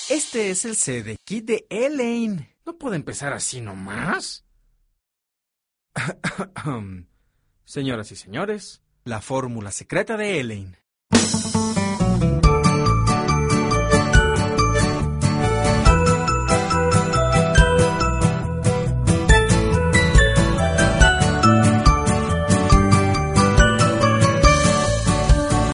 Este es el CD kit de Elaine. ¿No puede empezar así nomás? Señoras y señores, la fórmula secreta de Elaine.